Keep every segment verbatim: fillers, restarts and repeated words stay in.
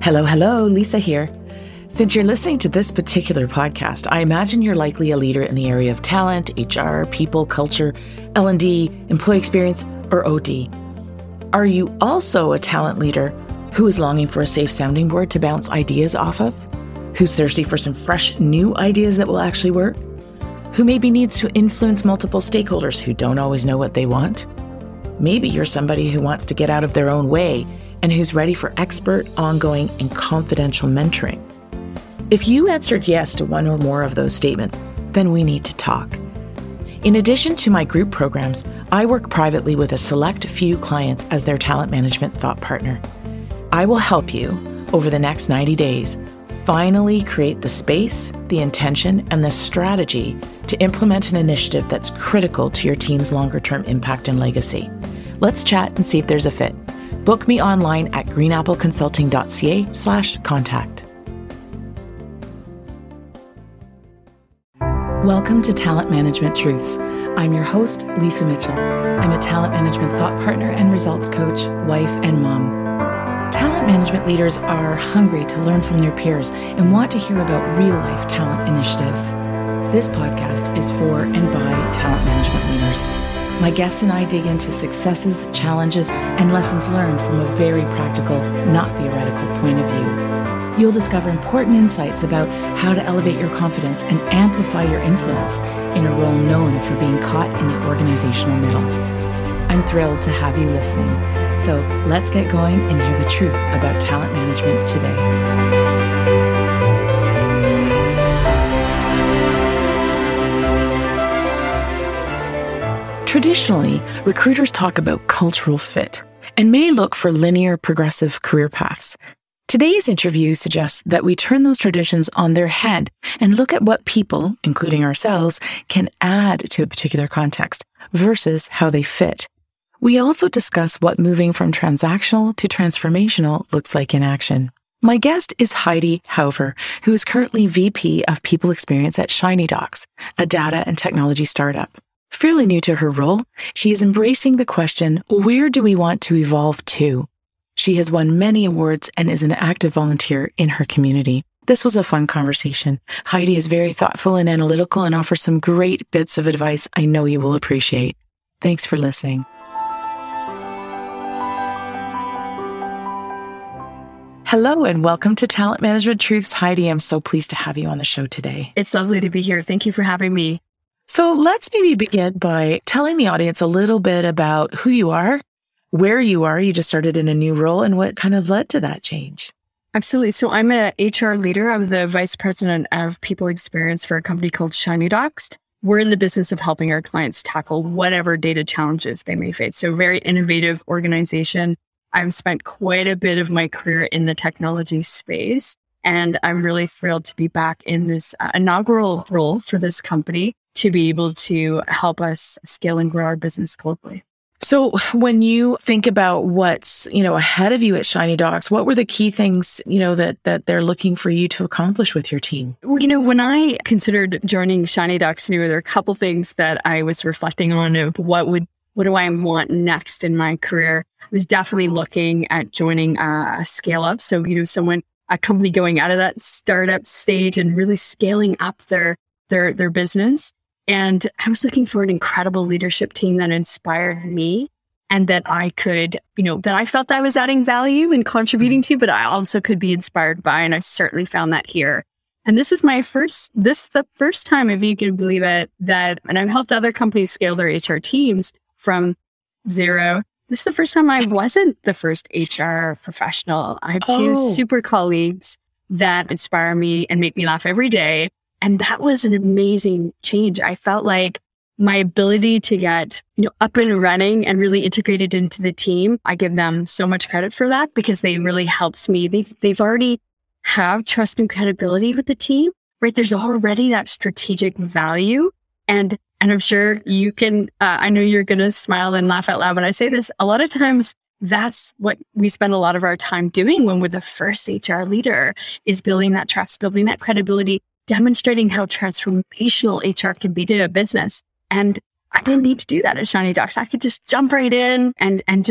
Hello, hello, Lisa here. Since you're listening to this particular podcast, I imagine you're likely a leader in the area of talent, H R, people, culture, L and D, employee experience, or O D. Are you also a talent leader who is longing for a safe sounding board to bounce ideas off of? Who's thirsty for some fresh new ideas that will actually work? Who maybe needs to influence multiple stakeholders who don't always know what they want? Maybe you're somebody who wants to get out of their own way and who's ready for expert, ongoing, and confidential mentoring. If you answered yes to one or more of those statements, then we need to talk. In addition to my group programs, I work privately with a select few clients as their talent management thought partner. I will help you over the next ninety days finally create the space, the intention, and the strategy to implement an initiative that's critical to your team's longer-term impact and legacy. Let's chat and see if there's a fit. Book me online at greenappleconsulting.ca slash contact. Welcome to Talent Management Truths. I'm your host, Lisa Mitchell. I'm a talent management thought partner and results coach, wife, and mom. Talent management leaders are hungry to learn from their peers and want to hear about real-life talent initiatives. This podcast is for and by talent management leaders. My guests and I dig into successes, challenges, and lessons learned from a very practical, not theoretical point of view. You'll discover important insights about how to elevate your confidence and amplify your influence in a role known for being caught in the organizational middle. I'm thrilled to have you listening. So let's get going and hear the truth about talent management today. Traditionally, recruiters talk about cultural fit and may look for linear, progressive career paths. Today's interview suggests that we turn those traditions on their head and look at what people, including ourselves, can add to a particular context versus how they fit. We also discuss what moving from transactional to transformational looks like in action. My guest is Heidi Hauver, who is currently V P of People Experience at ShinyDocs, a data and technology startup. Fairly new to her role, she is embracing the question, where do we want to evolve to? She has won many awards and is an active volunteer in her community. This was a fun conversation. Heidi is very thoughtful and analytical and offers some great bits of advice I know you will appreciate. Thanks for listening. Hello and welcome to Talent Management Truths. Heidi, I'm so pleased to have you on the show today. It's lovely to be here. Thank you for having me. So let's maybe begin by telling the audience a little bit about who you are, where you are. You just started in a new role and what kind of led to that change. Absolutely. So I'm an H R leader. I'm the vice president of People Experience for a company called ShinyDocs. We're in the business of helping our clients tackle whatever data challenges they may face. So very innovative organization. I've spent quite a bit of my career in the technology space, and I'm really thrilled to be back in this uh, inaugural role for this company to be able to help us scale and grow our business globally. So when you think about what's, you know, ahead of you at ShinyDocs, what were the key things, you know, that that they're looking for you to accomplish with your team? You know, when I considered joining ShinyDocs, you know, there are a couple things that I was reflecting on of what would what do I want next in my career. I was definitely looking at joining a scale up. So, you know, someone, a company going out of that startup stage and really scaling up their their their business. And I was looking for an incredible leadership team that inspired me and that I could, you know, that I felt I was adding value and contributing to, but I also could be inspired by. And I certainly found that here. And this is my first, this is the first time, if you can believe it, that, and I've helped other companies scale their H R teams from zero. This is the first time I wasn't the first H R professional. I have two Oh. super colleagues that inspire me and make me laugh every day. And that was an amazing change. I felt like my ability to get, you know, up and running and really integrated into the team, I give them so much credit for that because they really helps me. They've, they've already have trust and credibility with the team, right? There's already that strategic value. And, and I'm sure you can, uh, I know you're going to smile and laugh out loud when I say this. A lot of times that's what we spend a lot of our time doing when we're the first H R leader, is building that trust, building that credibility, demonstrating how transformational H R can be to a business. And I didn't need to do that at ShinyDocs. I could just jump right in and, and just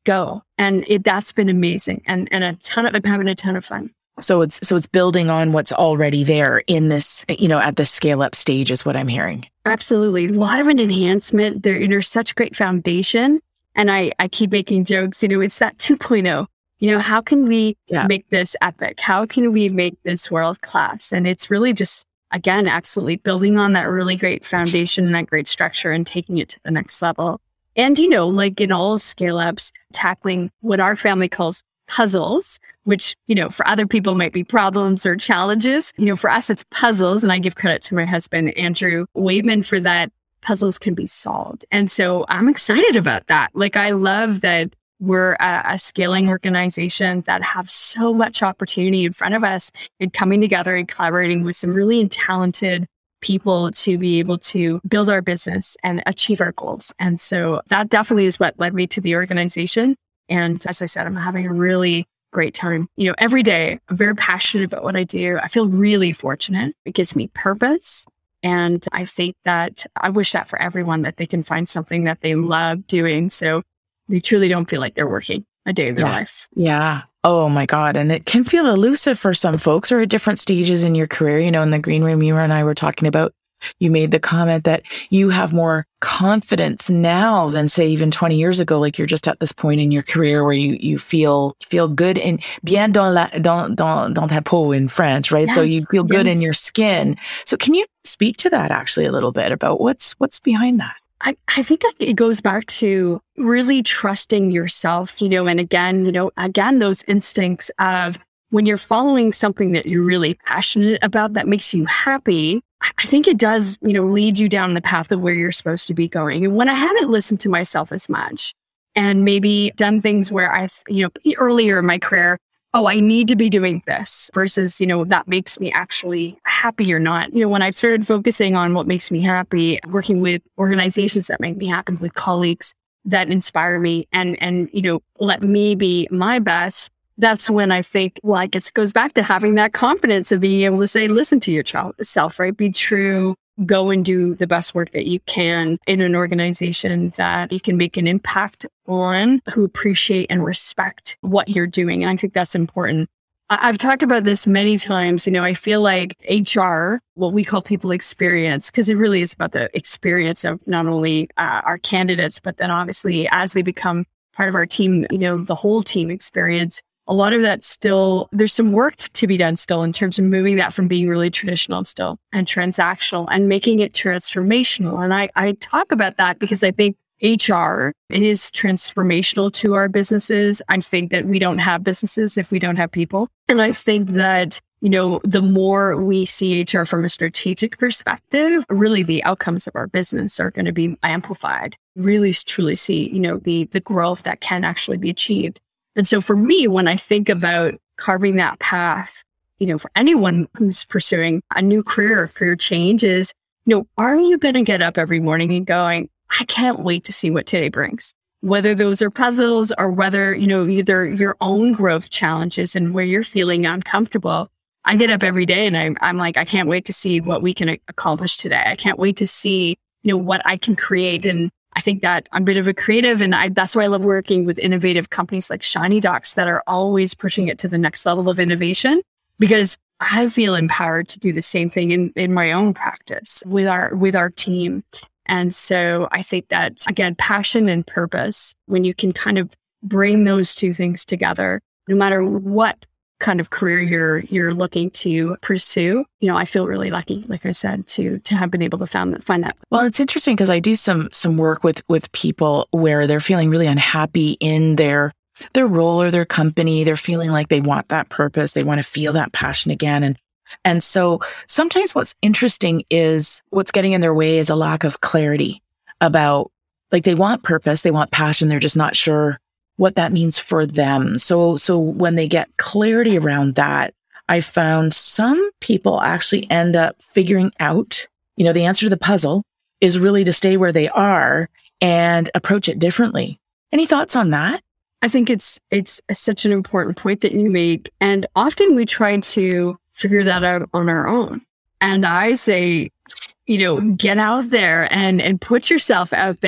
go. And it, that's been amazing. And, and a ton of, I'm having a ton of fun. So it's, so it's building on what's already there in this, you know, at the scale up stage is what I'm hearing. Absolutely. A lot of an enhancement. There, there's such a great foundation. And I, I keep making jokes, you know, it's that two point oh. You know, how can we yeah. make this epic? How can we make this world class? And it's really just, again, absolutely building on that really great foundation and that great structure and taking it to the next level. And, you know, like in all scale ups, tackling what our family calls puzzles, which, you know, for other people might be problems or challenges. You know, for us, it's puzzles. And I give credit to my husband, Andrew Waitman, for that. Puzzles can be solved. And so I'm excited about that. Like, I love that we're a, a scaling organization that have so much opportunity in front of us and coming together and collaborating with some really talented people to be able to build our business and achieve our goals. And so that definitely is what led me to the organization. And as I said, I'm having a really great time. You know, every day I'm very passionate about what I do. I feel really fortunate. It gives me purpose. And I think that I wish that for everyone, that they can find something that they love doing. So they truly don't feel like they're working a day of their yeah. life. Yeah. Oh my God. And it can feel elusive for some folks or at different stages in your career. You know, in the green room, you and I were talking about, you made the comment that you have more confidence now than say even twenty years ago. Like you're just at this point in your career where you, you feel, feel good and bien dans la, dans, dans, dans ta peau in French, right? Yes. So you feel good yes. in your skin. So can you speak to that actually a little bit about what's, what's behind that? I, I think it goes back to really trusting yourself, you know, and again, you know, again, those instincts of when you're following something that you're really passionate about that makes you happy, I think it does, you know, lead you down the path of where you're supposed to be going. And when I haven't listened to myself as much and maybe done things where I, you know, earlier in my career, oh, I need to be doing this versus, you know, that makes me actually happy or not. You know, when I started focusing on what makes me happy, working with organizations that make me happy, with colleagues that inspire me and, and, you know, let me be my best, that's when I think, well, I guess it goes back to having that confidence of being able to say, listen to yourself, right? Be true. Go and do the best work that you can in an organization that you can make an impact on, who appreciate and respect what you're doing. And I think that's important. I've talked about this many times. You know, I feel like H R, what we call people experience, because it really is about the experience of not only uh, our candidates, but then obviously as they become part of our team, you know, the whole team experience. A lot of that still, there's some work to be done still in terms of moving that from being really traditional still and transactional and making it transformational. And I, I talk about that because I think H R is transformational to our businesses. I think that we don't have businesses if we don't have people. And I think that, you know, the more we see H R from a strategic perspective, really the outcomes of our business are going to be amplified. Really truly see, you know, the the growth that can actually be achieved. And so for me, when I think about carving that path, you know, for anyone who's pursuing a new career or career change is, you know, are you going to get up every morning and going, I can't wait to see what today brings? Whether those are puzzles or whether, you know, either your own growth challenges and where you're feeling uncomfortable. I get up every day and I'm, I'm like, I can't wait to see what we can accomplish today. I can't wait to see, you know, what I can create. And I think that I'm a bit of a creative, and I, that's why I love working with innovative companies like Shiny Docs that are always pushing it to the next level of innovation, because I feel empowered to do the same thing in, in my own practice with our with our team. And so I think that, again, passion and purpose, when you can kind of bring those two things together, no matter what kind of career you're you're looking to pursue, you know, I feel really lucky, like I said, to to have been able to find that find that. Well, it's interesting because I do some some work with with people where they're feeling really unhappy in their their role or their company. They're feeling like they want that purpose, they want to feel that passion again, and and so sometimes what's interesting is what's getting in their way is a lack of clarity about, like, they want purpose, they want passion, they're just not sure what that means for them. So, so when they get clarity around that, I found some people actually end up figuring out, you know, the answer to the puzzle is really to stay where they are and approach it differently. Any thoughts on that? I think it's, it's such an important point that you make. And often we try to figure that out on our own. And I say, you know, get out there and, and put yourself out there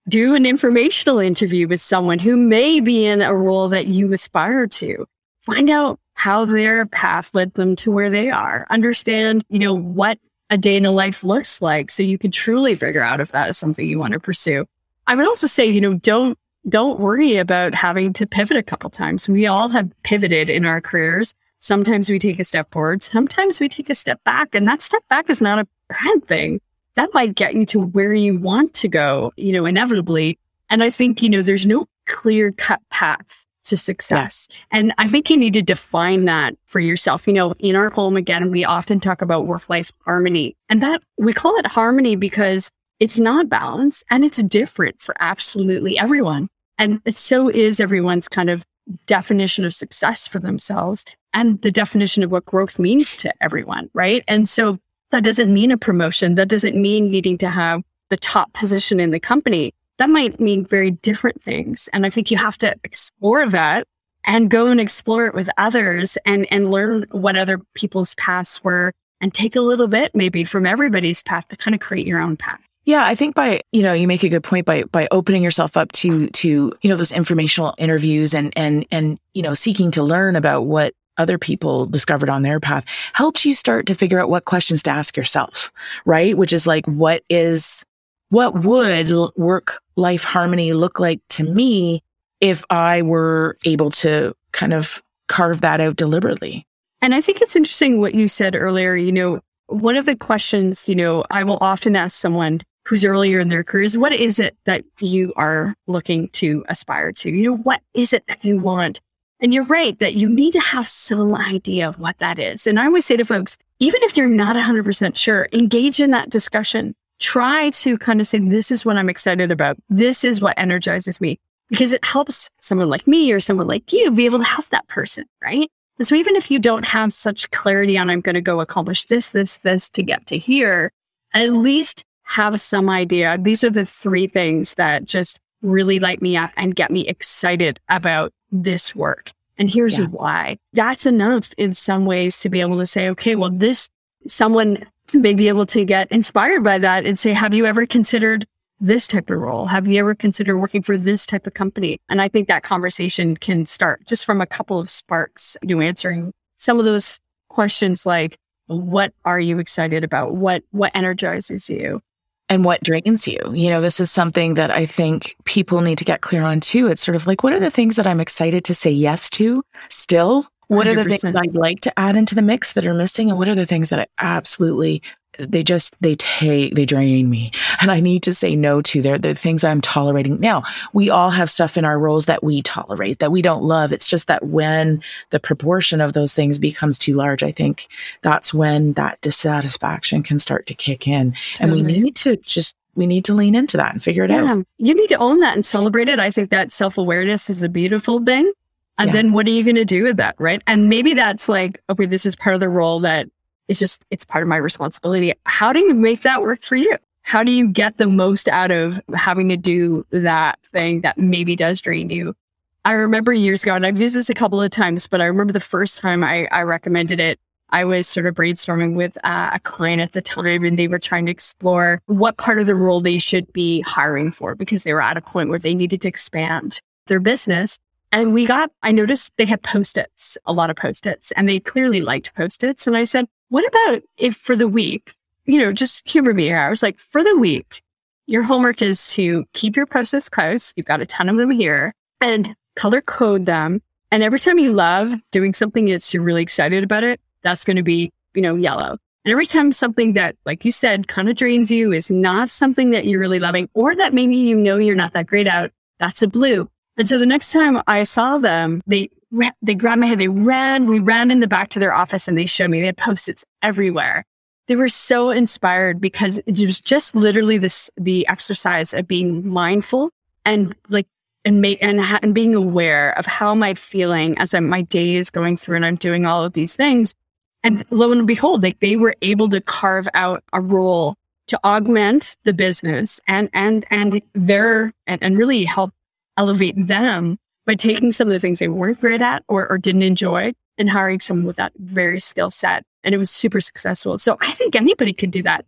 do an informational interview with someone who may be in a role that you aspire to. Find out how their path led them to where they are. Understand, you know, what a day in a life looks like so you can truly figure out if that is something you want to pursue. I would also say, you know, don't don't worry about having to pivot a couple times. We all have pivoted in our careers. Sometimes we take a step forward. Sometimes we take a step back. And that step back is not a bad thing. That might get you to where you want to go, you know, inevitably. And I think, you know, there's no clear cut path to success. Yeah. And I think you need to define that for yourself. You know, in our home, again, we often talk about work-life harmony. And that we call it harmony because it's not balanced and it's different for absolutely everyone. And so is everyone's kind of definition of success for themselves and the definition of what growth means to everyone, right? And so that doesn't mean a promotion. That doesn't mean needing to have the top position in the company. That might mean very different things. And I think you have to explore that and go and explore it with others and, and learn what other people's paths were and take a little bit maybe from everybody's path to kind of create your own path. Yeah, I think by, you know, you make a good point by by opening yourself up to to, you know, those informational interviews and and and, you know, seeking to learn about what other people discovered on their path helps you start to figure out what questions to ask yourself, right? Which is like, what is, what would work-life harmony look like to me if I were able to kind of carve that out deliberately? And I think it's interesting what you said earlier. You know, one of the questions, you know, I will often ask someone who's earlier in their careers, what is it that you are looking to aspire to? You know, what is it that you want? And you're right that you need to have some idea of what that is. And I always say to folks, even if you're not one hundred percent sure, engage in that discussion. Try to kind of say, this is what I'm excited about. This is what energizes me. Because it helps someone like me or someone like you be able to help that person, right? And so even if you don't have such clarity on, I'm going to go accomplish this, this, this to get to here, at least have some idea. These are the three things that just really light me up and get me excited about this work. And here's yeah. why. That's enough in some ways to be able to say, okay, well, this, someone may be able to get inspired by that and say, have you ever considered this type of role? Have you ever considered working for this type of company? And I think that conversation can start just from a couple of sparks, you know, answering some of those questions like, what are you excited about? What, what energizes you? And what drains you? You know, this is something that I think people need to get clear on too. It's sort of like, what are the things that I'm excited to say yes to still? What are the things I'd like to add into the mix that are missing? And what are the things that I absolutely, they just, they take, they drain me and I need to say no to. They're the things I'm tolerating. Now, we all have stuff in our roles that we tolerate, that we don't love. It's just that when the proportion of those things becomes too large, I think that's when that dissatisfaction can start to kick in. Totally. And we need to just, we need to lean into that and figure it yeah. out. You need to own that and celebrate it. I think that self-awareness is a beautiful thing. And yeah. then what are you going to do with that, right? And maybe that's like, okay, this is part of the role that it's just, it's part of my responsibility. How do you make that work for you? How do you get the most out of having to do that thing that maybe does drain you? I remember years ago, and I've used this a couple of times, but I remember the first time I, I recommended it, I was sort of brainstorming with uh, a client at the time, and they were trying to explore what part of the role they should be hiring for because they were at a point where they needed to expand their business. And we got, I noticed they had Post-its, a lot of Post-its, and they clearly liked Post-its. And I said, what about if for the week, you know, just humor me here. I was like, for the week, your homework is to keep your Post-its close. You've got a ton of them here and color code them. And every time you love doing something that's you're really excited about it, that's going to be, you know, yellow. And every time something that, like you said, kind of drains you is not something that you're really loving or that maybe you know you're not that great at, that's a blue. And so the next time I saw them, they they grabbed my hand, they ran, we ran in the back to their office and they showed me, they had Post-its everywhere. They were so inspired because it was just literally this, the exercise of being mindful and like, and make, and, ha- and being aware of how am I feeling as I'm, my day is going through and I'm doing all of these things. And lo and behold, like they were able to carve out a role to augment the business and, and, and their, and, and really help elevate them by taking some of the things they weren't great at or, or didn't enjoy and hiring someone with that very skill set. And it was super successful. So I think anybody could do that.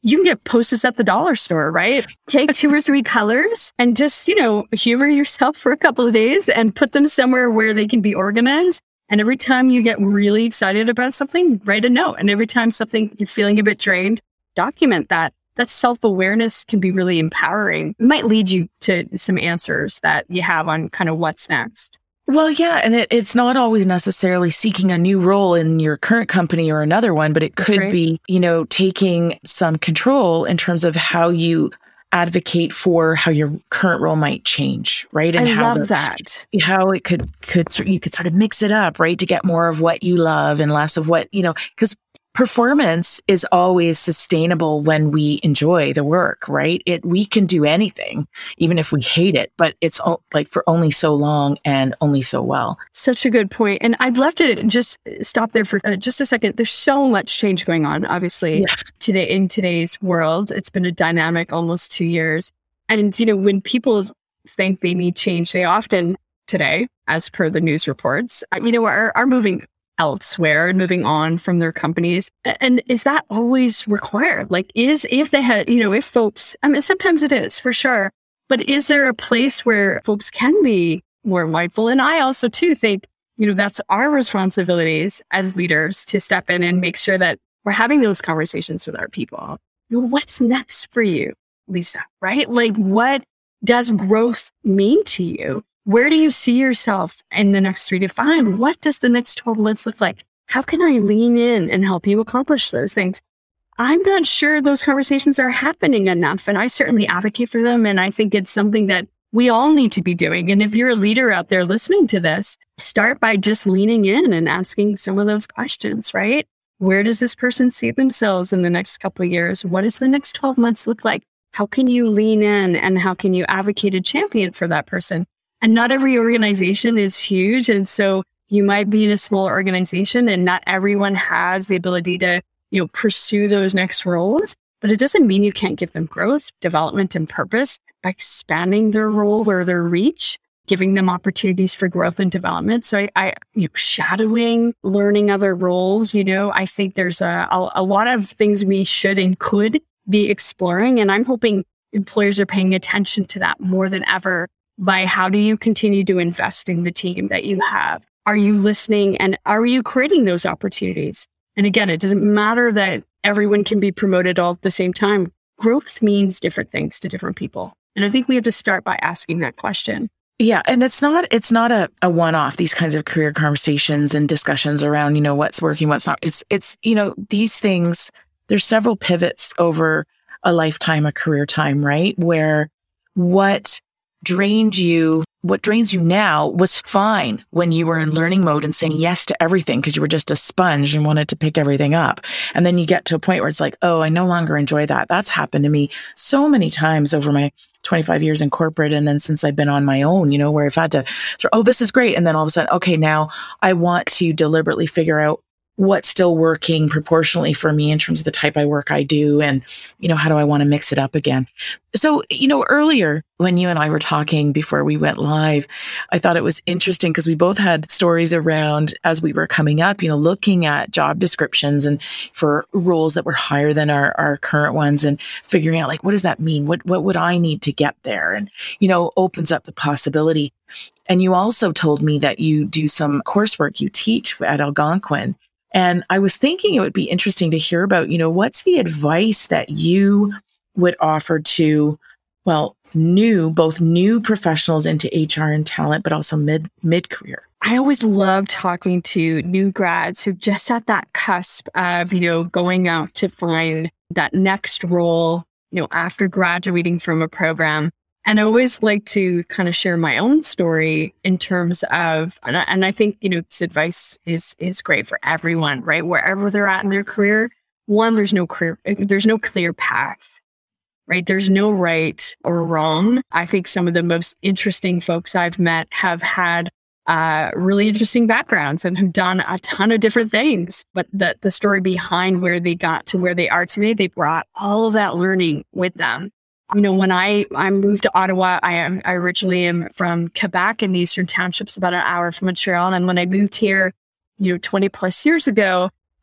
you can get Post-its at the dollar store, right? Take two or three colors and just, you know, humor yourself for a couple of days and put them somewhere where they can be organized. And every time you get really excited about something, write a note. And every time something you're feeling a bit drained, document that. That self-awareness can be really empowering. It might lead you to some answers that you have on kind of what's next. Well, yeah. And it, it's not always necessarily seeking a new role in your current company or another one, but it could right. be, you know, taking some control in terms of how you advocate for how your current role might change, right? And I how love the, that. How it could, could, you could sort of mix it up, right? To get more of what you love and less of what, you know, because performance is always sustainable when we enjoy the work, right? It, we can do anything, even if we hate it, but it's o- like for only so long and only so well. Such a good point. And I'd love to just stop there for uh, just a second. There's so much change going on, obviously, yeah. today in today's world. It's been a dynamic almost two years. And, you know, when people think they need change, they often today, as per the news reports, you know, are, are moving elsewhere and moving on from their companies. And is that always required? Like, is, if they had, you know, if folks, I mean, sometimes it is for sure, but is there a place where folks can be more mindful? And I also too think, you know, that's our responsibilities as leaders to step in and make sure that we're having those conversations with our people. You know, what's next for you, Lisa, right? Like, what does growth mean to you? Where do you see yourself in the next three to five? What does the next twelve months look like? How can I lean in and help you accomplish those things? I'm not sure those conversations are happening enough, and I certainly advocate for them. And I think it's something that we all need to be doing. And if you're a leader out there listening to this, start by just leaning in and asking some of those questions, right? Where does this person see themselves in the next couple of years? What does the next twelve months look like? How can you lean in and how can you advocate and champion for that person? And not every organization is huge. And so you might be in a small organization and not everyone has the ability to, you know, pursue those next roles, but it doesn't mean you can't give them growth, development, and purpose by expanding their role or their reach, giving them opportunities for growth and development. So I, I you know, shadowing, learning other roles, you know, I think there's a, a, a lot of things we should and could be exploring. And I'm hoping employers are paying attention to that more than ever. By how do you continue to invest in the team that you have? Are you listening and are you creating those opportunities? And again, it doesn't matter that everyone can be promoted all at the same time. Growth means different things to different people. And I think we have to start by asking that question. Yeah. And it's not, it's not a, a one-off, these kinds of career conversations and discussions around, you know, what's working, what's not. It's, it's, you know, these things, there's several pivots over a lifetime, a career time, right? Where what drained you, what drains you now was fine when you were in learning mode and saying yes to everything because you were just a sponge and wanted to pick everything up. And then you get to a point where it's like, oh, I no longer enjoy that. That's happened to me so many times over my twenty-five years in corporate. And then since I've been on my own, you know, where I've had to sort of, oh, this is great. And then all of a sudden, okay, now I want to deliberately figure out what's still working proportionally for me in terms of the type of work I do. And, you know, how do I want to mix it up again? So, you know, earlier when you and I were talking before we went live, I thought it was interesting because we both had stories around as we were coming up, you know, looking at job descriptions and for roles that were higher than our, our current ones and figuring out like, what does that mean? What, what would I need to get there? And, you know, opens up the possibility. And you also told me that you do some coursework you teach at Algonquin. And I was thinking it would be interesting to hear about, you know, what's the advice that you would offer to, well, new, both new professionals into H R and talent, but also mid, mid-career? I always love talking to new grads who just at that cusp of, you know, going out to find that next role, you know, after graduating from a program. And I always like to kind of share my own story in terms of, and I, and I think, you know, this advice is is great for everyone, right? Wherever they're at in their career, one, there's no career, there's no clear path, right? There's no right or wrong. I think some of the most interesting folks I've met have had uh, really interesting backgrounds and have done a ton of different things. But the, the story behind where they got to where they are today, they brought all of that learning with them. You know, when I, I moved to Ottawa, I am I originally am from Quebec in the Eastern Townships, about an hour from Montreal. And when I moved here, you know, twenty plus years ago,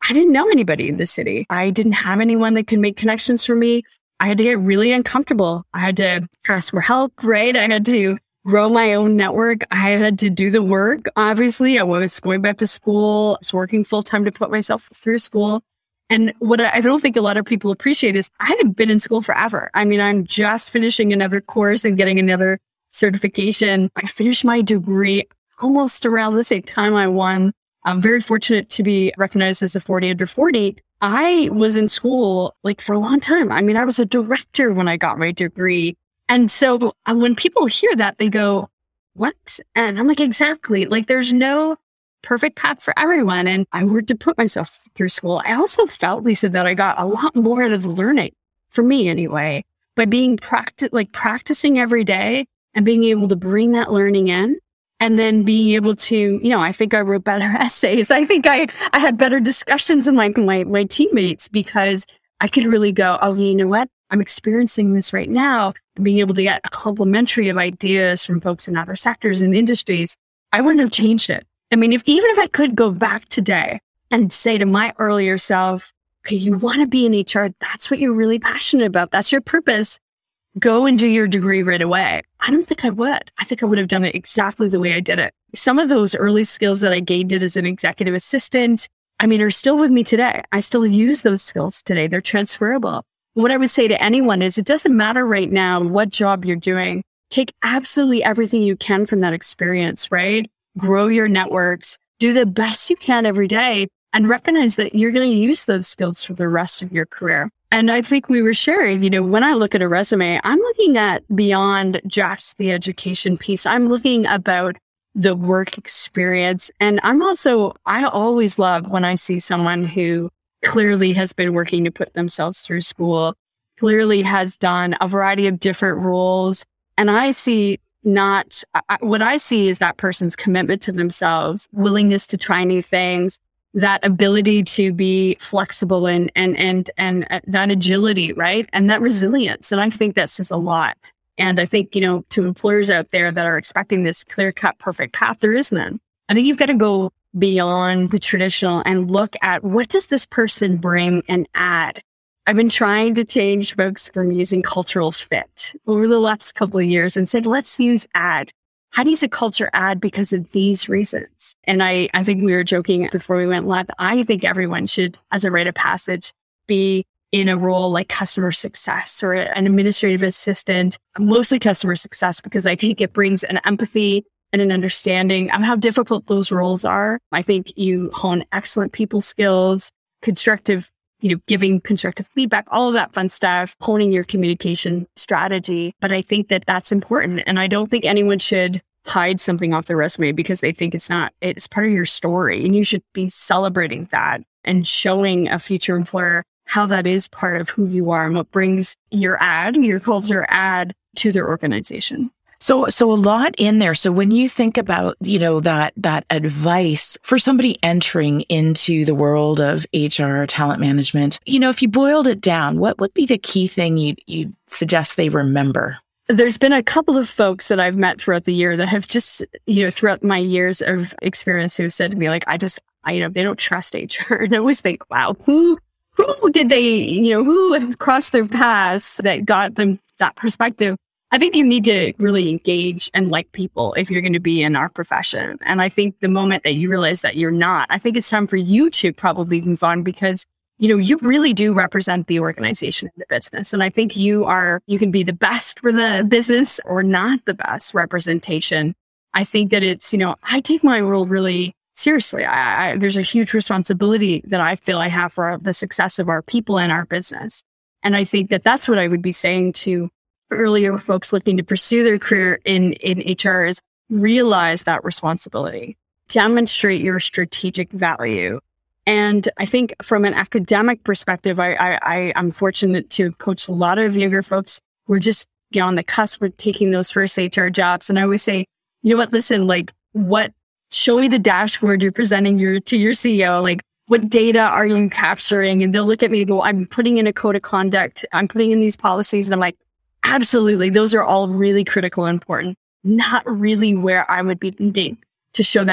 I didn't know anybody in the city. I didn't have anyone that could make connections for me. I had to get really uncomfortable. I had to ask for help, right? I had to grow my own network. I had to do the work. Obviously, I was going back to school. I was working full time to put myself through school. And what I don't think a lot of people appreciate is I had been in school forever. I mean, I'm just finishing another course and getting another certification. I finished my degree almost around the same time I won. I'm very fortunate to be recognized as a forty under forty. I was in school like for a long time. I mean, I was a director when I got my degree. And so uh, when people hear that, they go, what? And I'm like, exactly. Like there's no perfect path for everyone. And I worked to put myself through school. I also felt, Lisa, that I got a lot more out of the learning, for me anyway, by being practice, like practicing every day and being able to bring that learning in. And then being able to, you know, I think I wrote better essays. I think I, I had better discussions with my, my, my teammates because I could really go, oh, you know what? I'm experiencing this right now. And being able to get a complementary of ideas from folks in other sectors and industries, I wouldn't have changed it. I mean, if even if I could go back today and say to my earlier self, okay, you want to be in H R, that's what you're really passionate about. That's your purpose. Go and do your degree right away. I don't think I would. I think I would have done it exactly the way I did it. Some of those early skills that I gained as an executive assistant, I mean, are still with me today. I still use those skills today. They're transferable. What I would say to anyone is it doesn't matter right now what job you're doing. Take absolutely everything you can from that experience, right? Grow your networks, do the best you can every day, and recognize that you're going to use those skills for the rest of your career. And I think we were sharing, you know, when I look at a resume, I'm looking at beyond just the education piece. I'm looking about the work experience. And I'm also, I always love when I see someone who clearly has been working to put themselves through school, clearly has done a variety of different roles. And I see not, I, what I see is that person's commitment to themselves, willingness to try new things, that ability to be flexible and, and, and, and that agility, right? And that resilience. And I think that says a lot. And I think, you know, to employers out there that are expecting this clear cut, perfect path, there is none. I think you've got to go beyond the traditional and look at what does this person bring and add. I've been trying to change folks from using cultural fit over the last couple of years and said, let's use add. How does a culture add because of these reasons? And I, I think we were joking before we went live. I think everyone should, as a rite of passage, be in a role like customer success or an administrative assistant, mostly customer success, because I think it brings an empathy and an understanding of how difficult those roles are. I think you hone excellent people skills, constructive, you know, giving constructive feedback, all of that fun stuff, honing your communication strategy. But I think that that's important. And I don't think anyone should hide something off their resume because they think it's not, it's part of your story. And you should be celebrating that and showing a future employer how that is part of who you are and what brings your ad, your culture ad to their organization. So, so a lot in there. So when you think about, you know, that, that advice for somebody entering into the world of H R, talent management, you know, if you boiled it down, what would be the key thing you'd, you'd suggest they remember? There's been a couple of folks that I've met throughout the year that have just, you know, throughout my years of experience who have said to me, like, I just, I, you know, they don't trust H R. And I always think, wow, who, who did they, you know, who crossed their paths that got them that perspective? I think you need to really engage and like people if you're going to be in our profession. And I think the moment that you realize that you're not, I think it's time for you to probably move on because, you know, you really do represent the organization and the business. And I think you are, you can be the best for the business or not the best representation. I think that it's, you know, I take my role really seriously. I, I, there's a huge responsibility that I feel I have for the success of our people and our business. And I think that that's what I would be saying to earlier folks looking to pursue their career in, in H R is realize that responsibility, demonstrate your strategic value. And I think from an academic perspective, I, I, I, I'm fortunate to coach a lot of younger folks who are just you know, on the cusp of taking those first H R jobs. And I always say, you know what, listen, like what, show me the dashboard you're presenting your to your C E O, like what data are you capturing? And they'll look at me and go, I'm putting in a code of conduct. I'm putting in these policies. And I'm like, absolutely. Those are all really critical and important. Not really where I would be needing to show that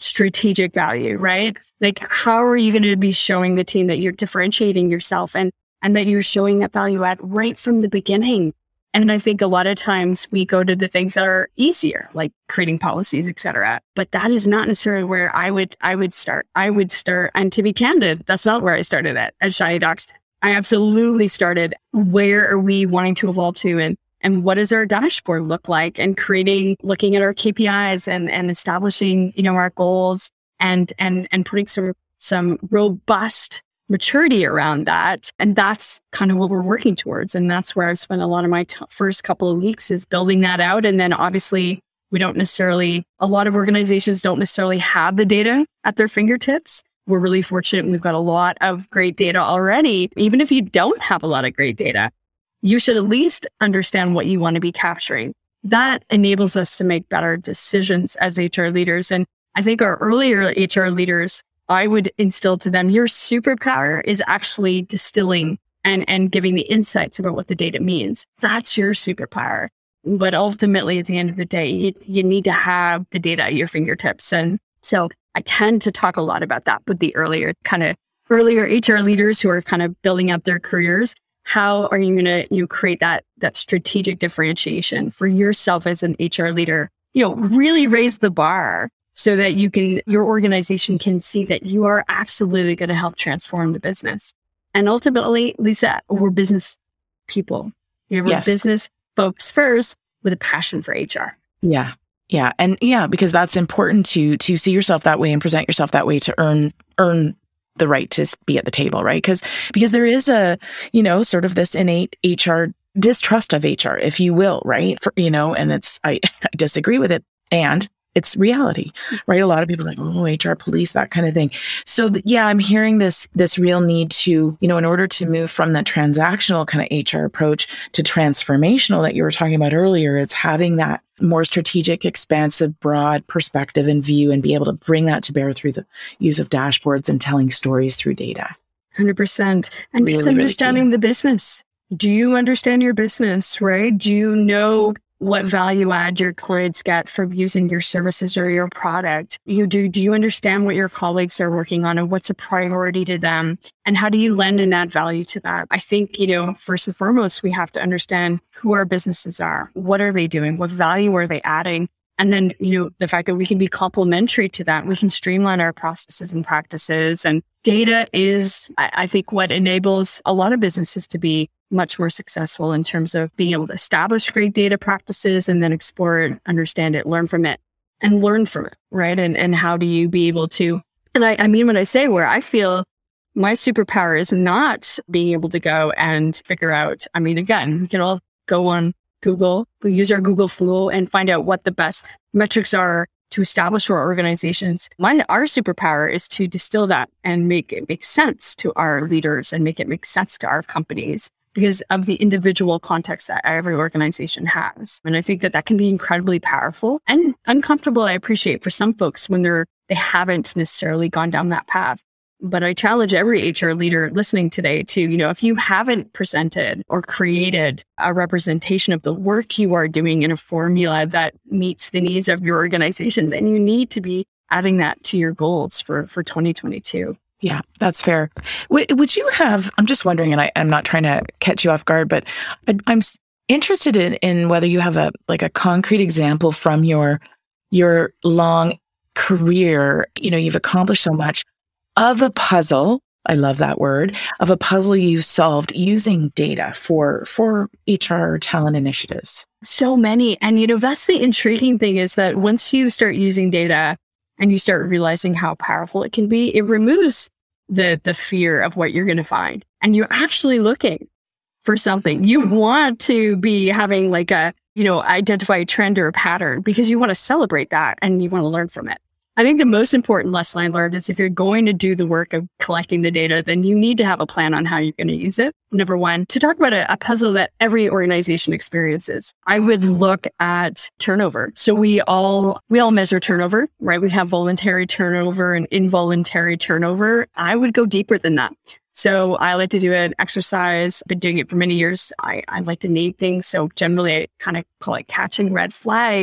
strategic value, right? Like, how are you going to be showing the team that you're differentiating yourself and, and that you're showing that value add right from the beginning? And I think a lot of times we go to the things that are easier, like creating policies, et cetera. But that is not necessarily where I would, I would start. I would start, and to be candid, that's not where I started at, at Shiny Docs. I absolutely started, where are we wanting to evolve to? And And what does our dashboard look like? And creating, looking at our K P Is and, and establishing, you know, our goals and, and, and putting some, some robust maturity around that. And that's kind of what we're working towards. And that's where I've spent a lot of my t- first couple of weeks, is building that out. And then obviously we don't necessarily, a lot of organizations don't necessarily have the data at their fingertips. We're really fortunate. We've got a lot of great data already. Even if you don't have a lot of great data, you should at least understand what you want to be capturing. That enables us to make better decisions as H R leaders. And I think our earlier H R leaders, I would instill to them, your superpower is actually distilling and, and giving the insights about what the data means. That's your superpower. But ultimately, at the end of the day, you, you need to have the data at your fingertips. And so I tend to talk a lot about that with the earlier kind of earlier H R leaders who are kind of building out their careers. How are you going to you know, create that that strategic differentiation for yourself as an H R leader? You know, really raise the bar so that you can, your organization can see that you are absolutely going to help transform the business. And ultimately, Lisa, we're business people. We're Yes. business folks first with a passion for H R. Yeah. Yeah. And yeah, because that's important to to see yourself that way and present yourself that way to earn earn the right to be at the table, right? Because because there is a, you know, sort of this innate H R distrust of H R, if you will, right? For, you know, and it's, I, I disagree with it. And it's reality, right? A lot of people are like, oh, H R police, that kind of thing. So th- yeah, I'm hearing this, this real need to, you know, in order to move from that transactional kind of H R approach to transformational that you were talking about earlier, it's having that more strategic, expansive, broad perspective and view and be able to bring that to bear through the use of dashboards and telling stories through data. one hundred percent. And Really, just really understanding key. the business. Do you understand your business, right? Do you know what value add your clients get from using your services or your product? You do, do you understand what your colleagues are working on and what's a priority to them? And how do you lend and add value to that? I think, you know, first and foremost, we have to understand who our businesses are. What are they doing? What value are they adding? And then, you know, the fact that we can be complementary to that, we can streamline our processes and practices. And data is, I, I think, what enables a lot of businesses to be much more successful in terms of being able to establish great data practices and then explore it, understand it, learn from it, and learn from it, right? And and how do you be able to, and I, I mean, when I say where I feel my superpower is not being able to go and figure out, I mean, again, we can all go on Google, we use our Google Flow and find out what the best metrics are to establish for our organizations. My, our superpower is to distill that and make it make sense to our leaders and make it make sense to our companies, because of the individual context that every organization has. And I think that that can be incredibly powerful and uncomfortable. I appreciate for some folks when they're, they haven't necessarily gone down that path. But I challenge every H R leader listening today to, you know, if you haven't presented or created a representation of the work you are doing in a formula that meets the needs of your organization, then you need to be adding that to your goals for, for twenty twenty-two. Yeah, that's fair. W- would you have, I'm just wondering, and I, I'm not trying to catch you off guard, but I, I'm s- interested in, in whether you have a, like a concrete example from your, your long career. You know, you've accomplished so much of a puzzle. I love that word, of a puzzle you solved using data for, for H R talent initiatives. So many. And, you know, that's the intriguing thing, is that once you start using data and you start realizing how powerful it can be, it removes the the fear of what you're going to find. And you're actually looking for something. You want to be having like a, you know, identify a trend or a pattern because you want to celebrate that and you want to learn from it. I think the most important lesson I learned is if you're going to do the work of collecting the data, then you need to have a plan on how you're going to use it. Number one, to talk about a, a puzzle that every organization experiences, I would look at turnover. So we all, we all measure turnover, right? We have voluntary turnover and involuntary turnover. I would go deeper than that. So I like to do an exercise. I've been doing it for many years. I, I like to name things. So generally I kind of call it catching red flags.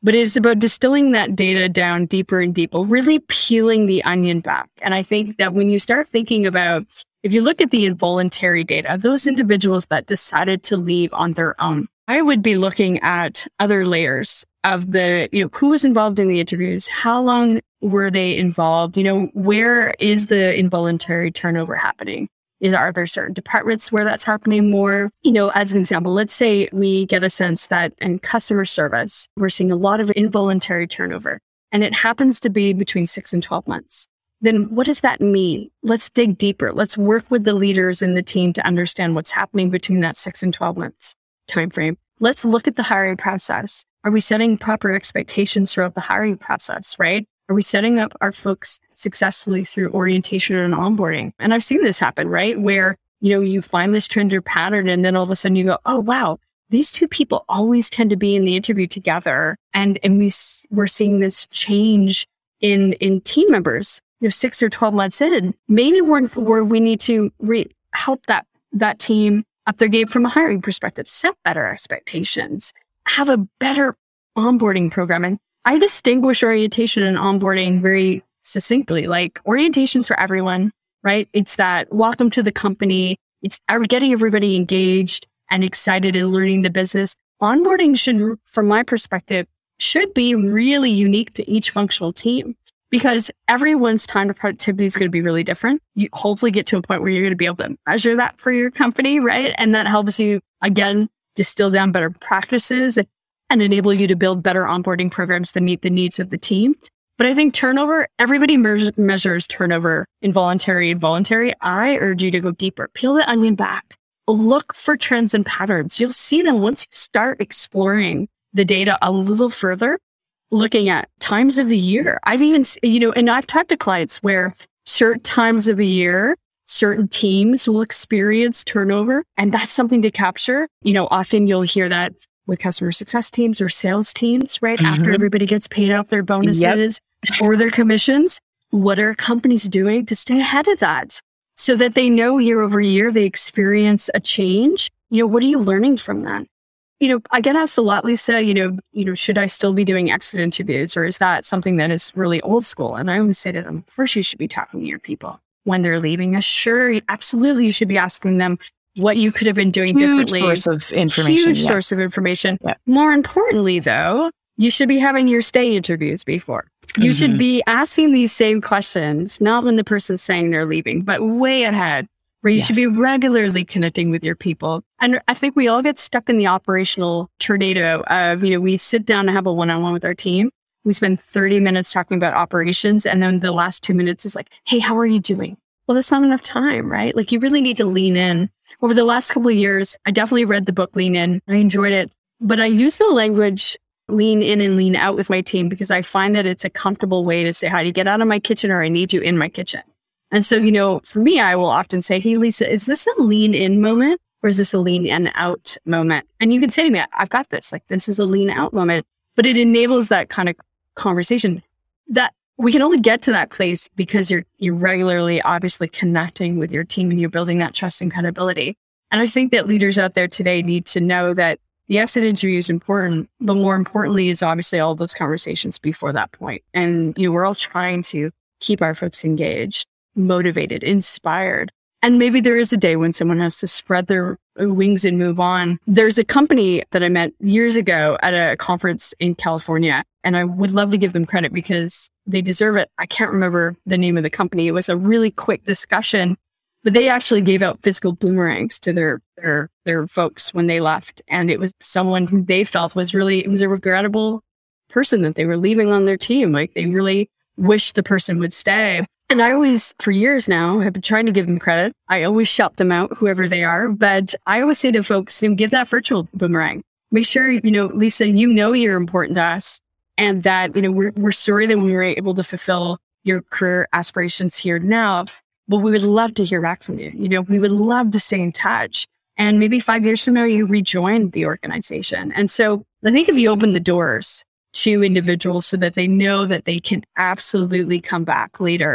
But it's about distilling that data down deeper and deeper, really peeling the onion back. And I think that when you start thinking about, if you look at the involuntary data, those individuals that decided to leave on their own, I would be looking at other layers of the, you know, who was involved in the interviews, how long were they involved, you know, where is the involuntary turnover happening? Is, are there certain departments where that's happening more? You know, as an example, let's say we get a sense that in customer service, we're seeing a lot of involuntary turnover, and it happens to be between six and twelve months. Then what does that mean? Let's dig deeper. Let's work with the leaders in the team to understand what's happening between that six and twelve months timeframe. Let's look at the hiring process. Are we setting proper expectations throughout the hiring process, right? Are we setting up our folks successfully through orientation and onboarding? And I've seen this happen, right? Where, you know, you find this trend or pattern, and then all of a sudden you go, oh, wow, these two people always tend to be in the interview together. And, and we, we're seeing this change in, in team members, you know, six or twelve months in. Maybe we're, where we need to re- help that, that team up their game from a hiring perspective, set better expectations, have a better onboarding program. And I distinguish orientation and onboarding very succinctly. Like, orientation's for everyone, right? It's that welcome to the company. It's are we getting everybody engaged and excited and learning the business. Onboarding should, from my perspective, should be really unique to each functional team, because everyone's time to productivity is going to be really different. You hopefully get to a point where you're going to be able to measure that for your company, right? And that helps you, again, distill down better practices and enable you to build better onboarding programs that meet the needs of the team. But I think turnover, everybody me- measures turnover, involuntary and voluntary. I urge you to go deeper. Peel the onion back. Look for trends and patterns. You'll see them once you start exploring the data a little further, looking at times of the year. I've even, you know, and I've talked to clients where certain times of the year, certain teams will experience turnover, and that's something to capture. You know, often you'll hear that with customer success teams or sales teams, right? Mm-hmm. After everybody gets paid out their bonuses yep. or their commissions, what are companies doing to stay ahead of that so that they know year over year they experience a change? You know, what are you learning from that? You know, I get asked a lot, Lisa, you know, you know, should I still be doing exit interviews, or is that something that is really old school? And I always say to them, first, you should be talking to your people when they're leaving. Sure, absolutely, you should be asking them what you could have been doing Huge differently. Source of information. Huge yeah. source of information. Yeah. More importantly, though, you should be having your stay interviews before. You mm-hmm. should be asking these same questions, not when the person's saying they're leaving, but way ahead, where you yes. should be regularly connecting with your people. And I think we all get stuck in the operational tornado of, you know, we sit down and have a one-on-one with our team. We spend thirty minutes talking about operations. And then the last two minutes is like, hey, how are you doing? Well, that's not enough time, right? Like, you really need to lean in. Over the last couple of years, I definitely read the book, Lean In. I enjoyed it, but I use the language lean in and lean out with my team because I find that it's a comfortable way to say, how do you get out of my kitchen, or I need you in my kitchen. And so, you know, for me, I will often say, hey, Lisa, is this a lean in moment or is this a lean in out moment? And you can say to me, I've got this, like, this is a lean out moment, but it enables that kind of conversation that we can only get to that place because you're you're regularly, obviously, connecting with your team and you're building that trust and credibility. And I think that leaders out there today need to know that the exit interview is important, but more importantly is obviously all those conversations before that point. And, you know, we're all trying to keep our folks engaged, motivated, inspired. And maybe there is a day when someone has to spread their wings and move on. There's a company that I met years ago at a conference in California, and I would love to give them credit because they deserve it. I can't remember the name of the company. It was a really quick discussion, but they actually gave out physical boomerangs to their, their, their folks when they left. And it was someone who they felt was really, it was a regrettable person that they were leaving on their team. Like, they really wished the person would stay. And I always, for years now, have been trying to give them credit. I always shout them out, whoever they are. But I always say to folks, you know, give that virtual boomerang. Make sure, you know, Lisa, you know you're important to us. And that, you know, we're, we're sorry that we were able to fulfill your career aspirations here now. But we would love to hear back from you. You know, we would love to stay in touch. And maybe five years from now, you rejoin the organization. And so I think if you open the doors to individuals so that they know that they can absolutely come back later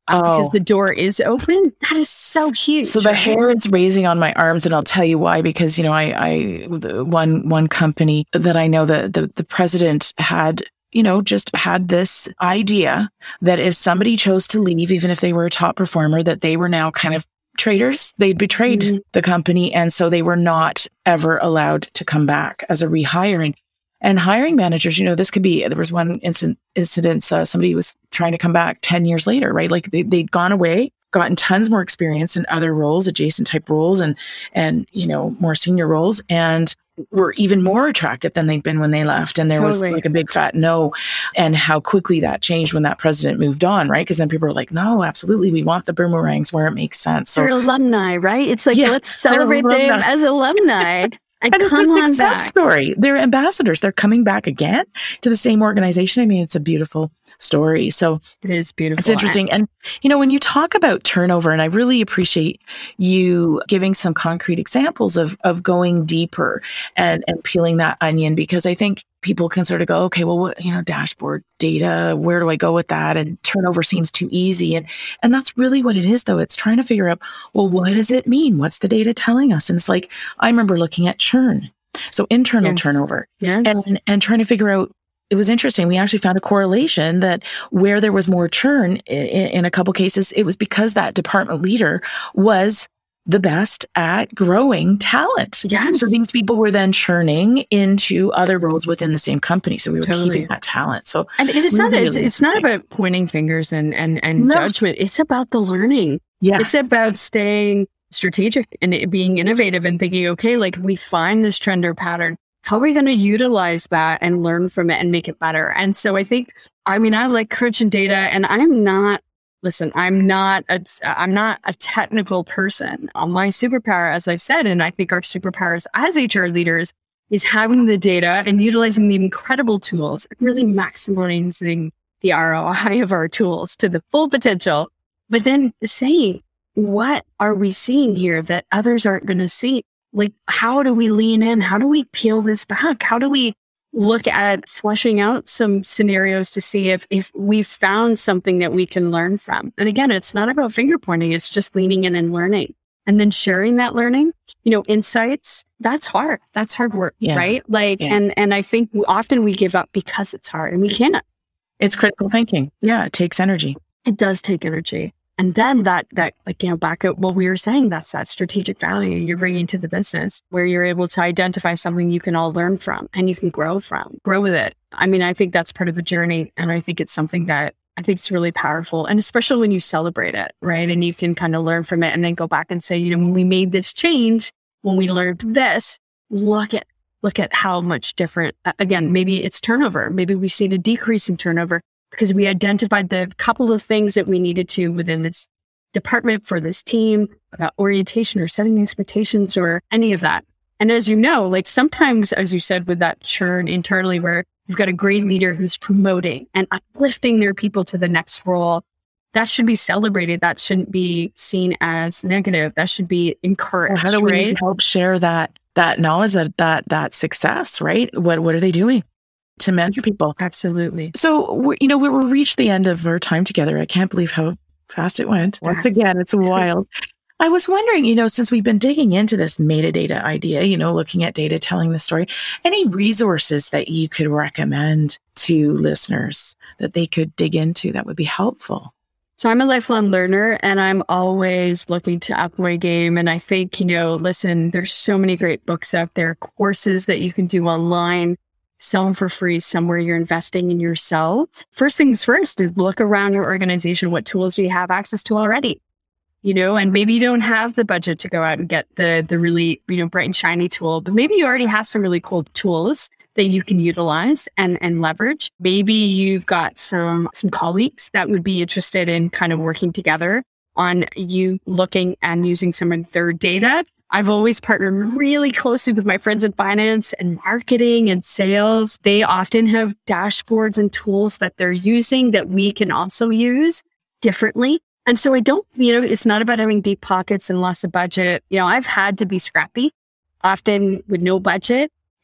uh, Oh. because the door is open, that is so huge. So the right? hair is raising on my arms, and I'll tell you why. Because you know, I, I the one one company that I know that the the president had, you know, just had this idea that if somebody chose to leave, even if they were a top performer, that they were now kind of traitors. They'd betrayed Mm-hmm. the company, and so they were not ever allowed to come back as a rehiring. And hiring managers, you know, this could be, there was one incident, incident uh, somebody was trying to come back ten years later, right? Like they, they'd gone away, gotten tons more experience in other roles, adjacent type roles and, and, you know, more senior roles, and were even more attractive than they'd been when they left. And there Totally. was like a big fat no, and how quickly that changed when that president moved on, right? Because then people were like, no, absolutely. We want the boomerangs where it makes sense. So They're alumni, right? It's like, Yeah, let's celebrate them alumni. as alumni. And, And it's come a on success back. story. They're ambassadors. They're coming back again to the same organization. I mean, it's a beautiful story. So It is beautiful. it's interesting. And, you know, when you talk about turnover, and I really appreciate you giving some concrete examples of, of going deeper and, and peeling that onion, because I think people can sort of go, okay, well, what, you know, dashboard data, where do I go with that? And turnover seems too easy. And, and that's really what it is, though. It's trying to figure out, well, what does it mean? What's the data telling us? And it's like, I remember looking at churn. So internal Yes. turnover Yes. and, and trying to figure out, it was interesting. We actually found a correlation that where there was more churn in, in a couple cases, it was because that department leader was the best at growing talent. Yes. So these people were then churning into other roles within the same company. So we were Totally. keeping that talent. So And it is not, it's, Really it's not interesting. about pointing fingers and, and, and No. judgment. It's about the learning. yeah, It's about staying strategic and it being innovative and thinking, okay, like we find this trend or pattern. How are we going to utilize that and learn from it and make it better? And so I think, I mean, I like crunching data, and I'm not, listen, I'm not, a, I'm not a technical person. My superpower, as I said, and I think our superpowers as H R leaders is having the data and utilizing the incredible tools, really maximizing the R O I of our tools to the full potential, but then saying, what are we seeing here that others aren't going to see? Like, how do we lean in? How do we peel this back? How do we look at fleshing out some scenarios to see if, if we've found something that we can learn from? And again, it's not about finger pointing. It's just leaning in and learning and then sharing that learning, you know, insights. That's hard. That's hard work, Yeah. right? Like, Yeah. and, and I think often we give up because it's hard and we can't. it's critical thinking. Yeah, it takes energy. It does take energy. And then that, that, like, you know, back at what we were saying, that's that strategic value you're bringing to the business where you're able to identify something you can all learn from and you can grow from, grow with it. I mean, I think that's part of the journey. And I think it's something that I think it's really powerful. And especially when you celebrate it, right? And you can kind of learn from it and then go back and say, you know, when we made this change, when we learned this, look at, look at how much different, again, maybe it's turnover. Maybe we've seen a decrease in turnover, because we identified the couple of things that we needed to within this department for this team about orientation or setting expectations or any of that. And as you know, like sometimes, as you said, with that churn internally where you've got a great leader who's promoting and uplifting their people to the next role, that should be celebrated. That shouldn't be seen as negative. That should be encouraged. How do we right? help share that that knowledge, that that that success, right? What what are they doing to mentor people? Absolutely. So, we're, you know, we we reached the end of our time together. I can't believe how fast it went. Once again, it's wild. I was wondering, you know, since we've been digging into this metadata idea, you know, looking at data, telling the story, any resources that you could recommend to listeners that they could dig into that would be helpful? So I'm a lifelong learner and I'm always looking to up my game. And I think, you know, listen, there's so many great books out there, courses that you can do online, some for free, some where you're investing in yourself. First things first is look around your organization. What tools do you have access to already? You know, and maybe you don't have the budget to go out and get the the really, you know, bright and shiny tool, but maybe you already have some really cool tools that you can utilize and, and leverage. Maybe you've got some some colleagues that would be interested in kind of working together on you looking and using some of their data. I've always partnered really closely with my friends in finance and marketing and sales. They often have dashboards and tools that they're using that we can also use differently. And so I don't, you know, it's not about having deep pockets and lots of budget. You know, I've had to be scrappy, often with no budget.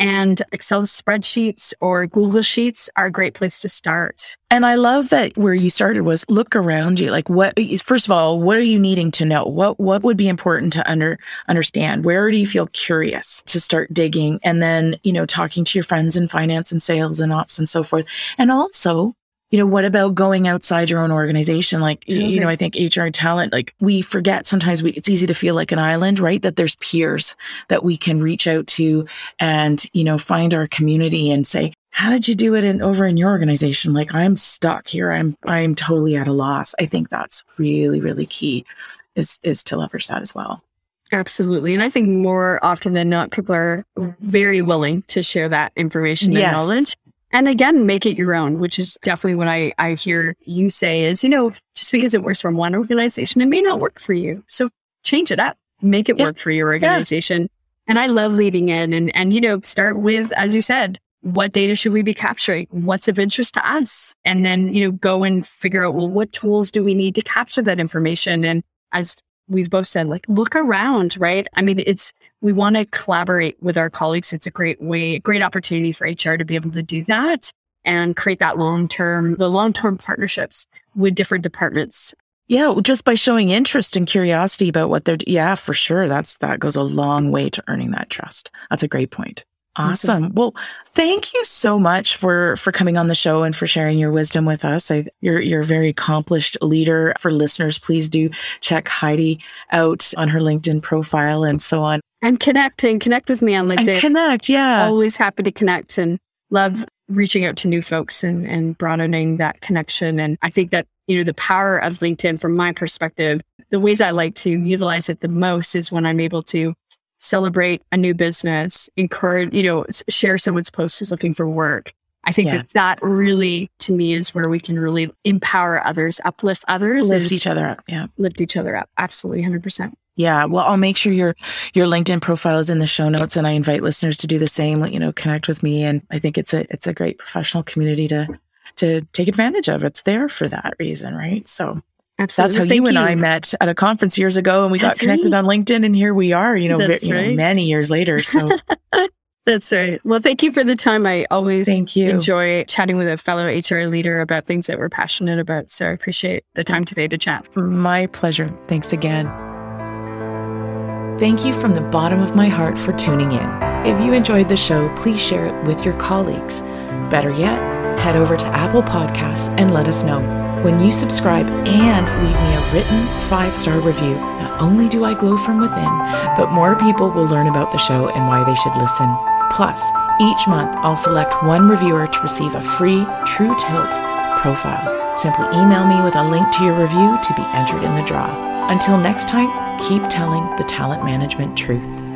And Excel spreadsheets or Google Sheets are a great place to start. And I love that where you started was look around you. Like what, first of all, what are you needing to know? What, what would be important to under, understand? Where do you feel curious to start digging? And then, you know, talking to your friends in finance and sales and ops and so forth. And also, you know, what about going outside your own organization? Like, okay. you know, I think H R talent, like we forget sometimes we, it's easy to feel like an island, right? That there's peers that we can reach out to and, you know, find our community and say, how did you do it in over in your organization? Like I'm stuck here. I'm, I'm totally at a loss. I think that's really, really key is, is to leverage that as well. Absolutely. And I think more often than not, people are very willing to share that information and yes. knowledge. And again, make it your own, which is definitely what I, I hear you say is, you know, just because it works from one organization, it may not work for you. So change it up, make it yeah. work for your organization. Yeah. And I love leading in and, and, you know, start with, as you said, what data should we be capturing? What's of interest to us? And then, you know, go and figure out, well, what tools do we need to capture that information? And as we've both said, like, look around, right? I mean, it's, we want to collaborate with our colleagues. It's a great way, a great opportunity for H R to be able to do that and create that long-term, the long-term partnerships with different departments. Yeah, just by showing interest and curiosity about what they're, yeah, for sure. That's, that goes a long way to earning that trust. That's a great point. Awesome. awesome. Well, thank you so much for, for coming on the show and for sharing your wisdom with us. I, you're, you're a very accomplished leader. For listeners, please do check Heidi out on her LinkedIn profile and so on. And connect and connect with me on LinkedIn. And connect, yeah. Always happy to connect and love reaching out to new folks and, and broadening that connection. And I think that, you know, the power of LinkedIn from my perspective, the ways I like to utilize it the most is when I'm able to celebrate a new business, encourage, you know, share someone's post who's looking for work. I think yes. that that really, to me, is where we can really empower others, uplift others. Lift each other up. Yeah. Lift each other up. Absolutely. one hundred percent. Yeah. Well, I'll make sure your, your LinkedIn profile is in the show notes and I invite listeners to do the same, you know, connect with me. And I think it's a, it's a great professional community to, to take advantage of. It's there for that reason. Right. So absolutely. That's how Thank you and you. I met at a conference years ago and we That's got connected right. on LinkedIn and here we are, you know, vi- you right. know many years later. So that's right. Well, thank you for the time. I always thank you. enjoy chatting with a fellow H R leader about things that we're passionate about. So I appreciate the time today to chat. My pleasure. Thanks again. Thank you from the bottom of my heart for tuning in. If you enjoyed the show, please share it with your colleagues. Better yet, head over to Apple Podcasts and let us know. When you subscribe and leave me a written five-star review, not only do I glow from within, but more people will learn about the show and why they should listen. Plus, each month I'll select one reviewer to receive a free True Tilt profile. Simply email me with a link to your review to be entered in the draw. Until next time, keep telling the talent management truth.